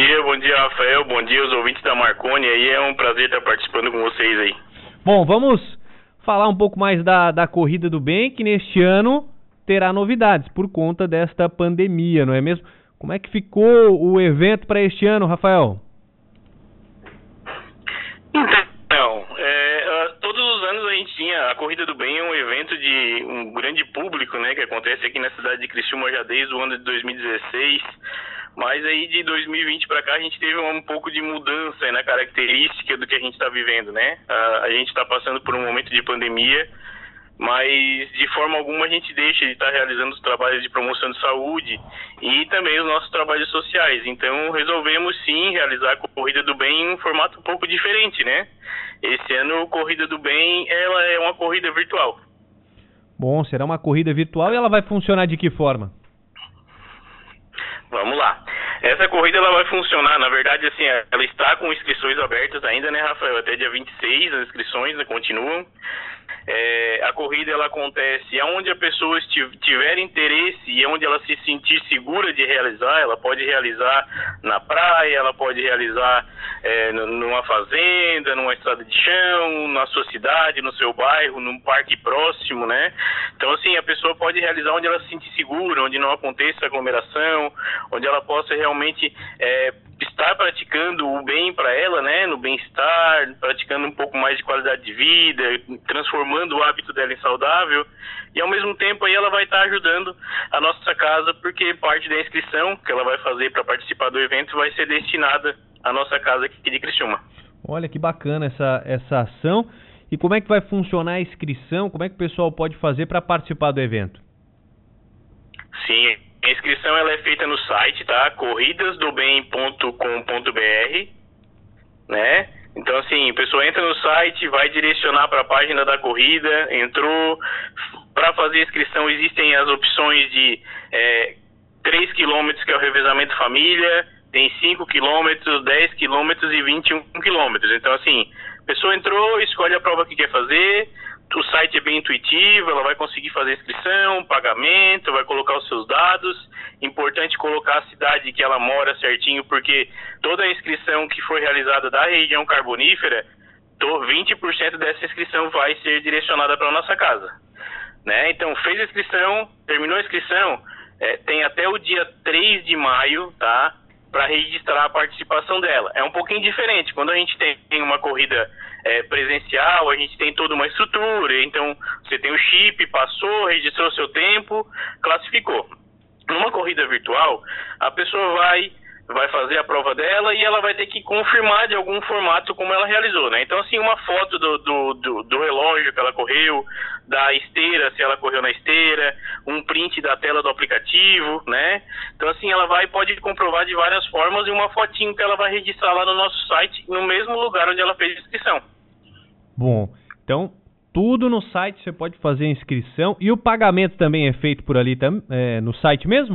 bom dia, Rafael, bom dia aos ouvintes da Marconi, aí é um prazer estar participando com vocês aí. Bom, vamos falar um pouco mais da Corrida do Bem, que neste ano terá novidades por conta desta pandemia, não é mesmo? Como é que ficou o evento para este ano, Rafael? Então, todos os anos a gente tinha a Corrida do Bem, um evento de um grande público, né, que acontece aqui na cidade de Criciúma já desde o ano de 2016, mas aí de 2020 para cá a gente teve um pouco de mudança na característica do que a gente está vivendo, né? A gente está passando por um momento de pandemia, mas de forma alguma a gente deixa de estar realizando os trabalhos de promoção de saúde e também os nossos trabalhos sociais. Então resolvemos sim realizar a Corrida do Bem em um formato um pouco diferente, né? Esse ano a Corrida do Bem ela é uma corrida virtual. Bom, será uma corrida virtual e ela vai funcionar de que forma? Vamos lá. Essa corrida ela vai funcionar, na verdade, assim, ela está com inscrições abertas ainda, né, Rafael? Até dia 26 as inscrições, né, continuam. A corrida ela acontece onde a pessoa tiver interesse e onde ela se sentir segura de realizar. Ela pode realizar na praia, ela pode realizar numa fazenda, numa estrada de chão, na sua cidade, no seu bairro, num parque próximo, né? Então, assim, a pessoa pode realizar onde ela se sentir segura, onde não aconteça aglomeração, onde ela possa realmente estar praticando o bem para ela, né, no bem-estar, praticando um pouco mais de qualidade de vida, transformando o hábito dela em saudável, e ao mesmo tempo aí ela vai estar ajudando a nossa casa, porque parte da inscrição que ela vai fazer para participar do evento vai ser destinada à nossa casa aqui de Criciúma. Olha que bacana essa ação. E como é que vai funcionar a inscrição? Como é que o pessoal pode fazer para participar do evento? Sim, a inscrição ela é feita no site, tá? corridasdobem.com.br, né? Então, assim, a pessoa entra no site, vai direcionar para a página da corrida, entrou. Para fazer a inscrição existem as opções de 3 km, que é o revezamento família, tem 5 km, 10 km e 21 km. Então, assim, a pessoa entrou, escolhe a prova que quer fazer. O site é bem intuitivo, ela vai conseguir fazer inscrição, pagamento, vai colocar os seus dados. Importante colocar a cidade que ela mora certinho, porque toda a inscrição que foi realizada da região carbonífera, 20% dessa inscrição vai ser direcionada para a nossa casa, né? Então, fez a inscrição, terminou a inscrição, tem até o dia 3 de maio, tá? Para registrar a participação dela. É um pouquinho diferente. Quando a gente tem uma corrida presencial, a gente tem toda uma estrutura. Então, você tem o chip, passou, registrou seu tempo, classificou. Numa corrida virtual, a pessoa vai fazer a prova dela e ela vai ter que confirmar de algum formato como ela realizou, né? Então, assim, uma foto do relógio que ela correu, da esteira, se ela correu na esteira, um print da tela do aplicativo, né? Então, assim, ela pode comprovar de várias formas e uma fotinho que ela vai registrar lá no nosso site, no mesmo lugar onde ela fez a inscrição. Bom, então, tudo no site você pode fazer a inscrição e o pagamento também é feito por ali no site mesmo?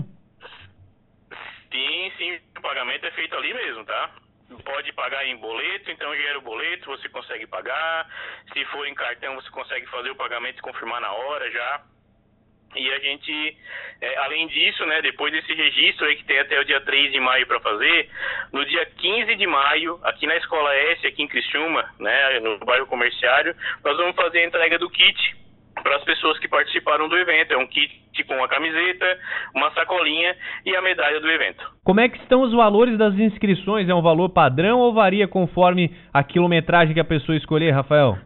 Sim, o pagamento é feito ali mesmo, tá? Pode pagar em boleto, então gera o boleto, você consegue pagar. Se for em cartão, você consegue fazer o pagamento e confirmar na hora já. E a gente, além disso, né, depois desse registro aí que tem até o dia 3 de maio para fazer, no dia 15 de maio, aqui na Escola S, aqui em Criciúma, né, no bairro Comerciário, nós vamos fazer a entrega do kit para as pessoas que participaram do evento. É um kit com a camiseta, uma sacolinha e a medalha do evento. Como é que estão os valores das inscrições? É um valor padrão ou varia conforme a quilometragem que a pessoa escolher, Rafael?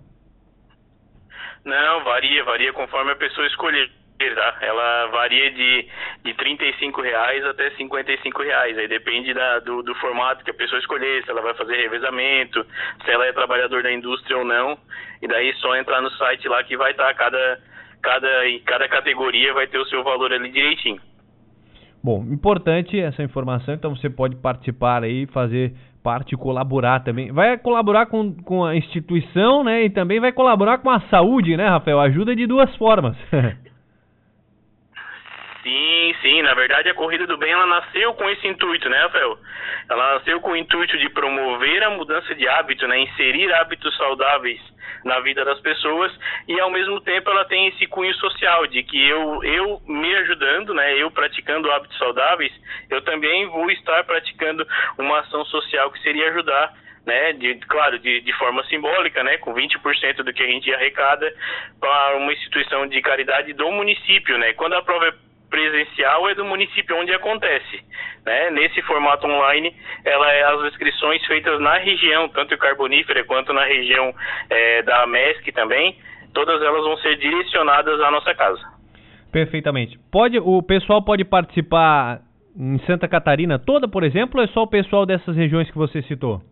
Não, varia conforme a pessoa escolher. Tá? Ela varia de R$35 até R$55. Aí depende do formato que a pessoa escolher, se ela vai fazer revezamento, se ela é trabalhador da indústria ou não. E daí só entrar no site lá que vai estar cada categoria vai ter o seu valor ali direitinho. Bom, importante essa informação, então você pode participar aí, fazer parte, colaborar também. Vai colaborar com a instituição, né? E também vai colaborar com a saúde, né, Rafael? Ajuda de duas formas. Sim, na verdade a Corrida do Bem ela nasceu com esse intuito, né, Rafael? Ela nasceu com o intuito de promover a mudança de hábito, né, inserir hábitos saudáveis na vida das pessoas, e ao mesmo tempo ela tem esse cunho social, de que eu me ajudando, né, eu praticando hábitos saudáveis, eu também vou estar praticando uma ação social que seria ajudar, né, claro, de forma simbólica, né, com 20% do que a gente arrecada para uma instituição de caridade do município, né. Quando a prova é presencial, é do município onde acontece, né. Nesse formato online, as inscrições feitas na região, tanto carbonífera quanto na região da MESC também, todas elas vão ser direcionadas à nossa casa. Perfeitamente. O pessoal pode participar em Santa Catarina toda, por exemplo, ou é só o pessoal dessas regiões que você citou?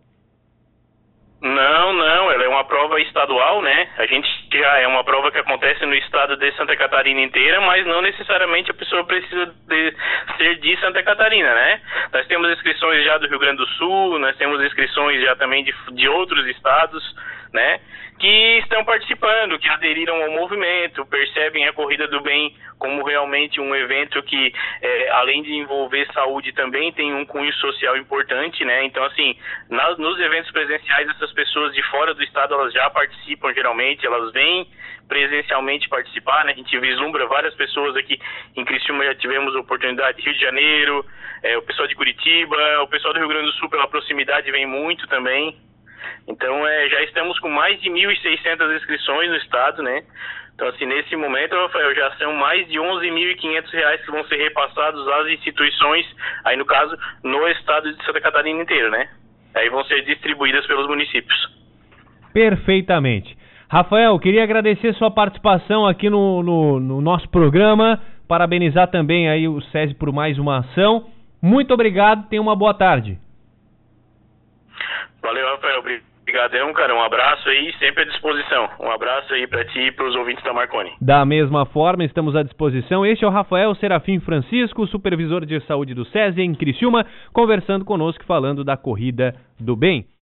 Não, ela é uma prova estadual, né? A gente já é uma prova que acontece no estado de Santa Catarina inteira, mas não necessariamente a pessoa precisa ser de Santa Catarina, né? Nós temos inscrições já do Rio Grande do Sul, nós temos inscrições já também de outros estados, né? Que estão participando, que aderiram ao movimento, percebem a Corrida do Bem como realmente um evento que, além de envolver saúde, também tem um cunho social importante, né? Então, assim, nos eventos presenciais, essas pessoas de fora do estado, elas já participam geralmente, elas vêm presencialmente participar, né? A gente vislumbra várias pessoas aqui em Criciúma, já tivemos a oportunidade, Rio de Janeiro, o pessoal de Curitiba, o pessoal do Rio Grande do Sul, pela proximidade, vem muito também. Então, já estamos com mais de 1.600 inscrições no estado, né? Então, assim, nesse momento, Rafael, já são mais de R$11.500 que vão ser repassados às instituições, aí no caso, no estado de Santa Catarina inteiro, né? Aí vão ser distribuídas pelos municípios. Perfeitamente. Rafael, queria agradecer sua participação aqui no nosso programa, parabenizar também aí o SESI por mais uma ação. Muito obrigado, tenha uma boa tarde. Valeu, Rafael. Obrigadão, cara. Um abraço aí, sempre à disposição. Um abraço aí pra ti e pros ouvintes da Marconi. Da mesma forma, estamos à disposição. Este é o Rafael Serafim Francisco, supervisor de saúde do SESI em Criciúma, conversando conosco, falando da Corrida do Bem.